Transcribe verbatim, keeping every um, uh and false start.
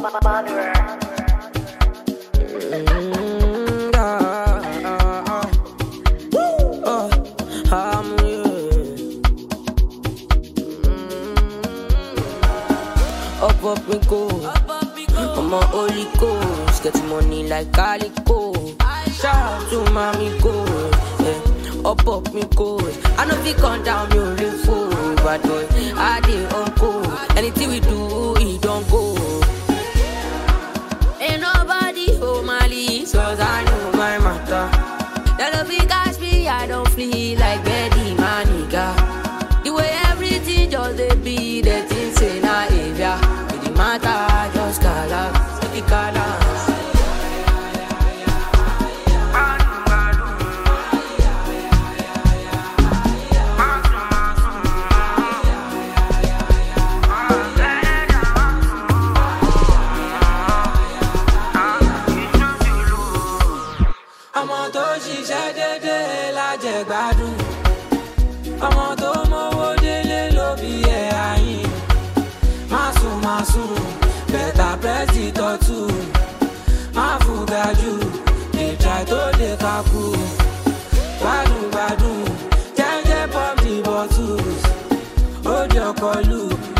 Up, up, me go. I'm a holy ghost. Get money like Calico. Shout out to mommy go. Yeah. Up, up, me go. I know we come down, me only fool. But boy, I did uncle. Anything we do, he don't go. Ain't nobody home my leaves, cause I know my matter. That love you catch me, I don't flee like Betty, my nigga. The way everything just they be, the things say na avia. It don't matter, just call out, the colors. Ọmọ tó ṣiṣẹ́ dédé lájẹ gbádùn. Ọmọ tó mówó délé ló bí ẹ̀ ayín. Má sùn má sùn, bẹ̀tà pẹ́ẹ́sì tọ́tù. Má fùgà jù, ìjà tó dé kakú. Gbádùn gbádùn, jẹ́jẹ́ pop the bottles. Ó di ọkọ̀ lù.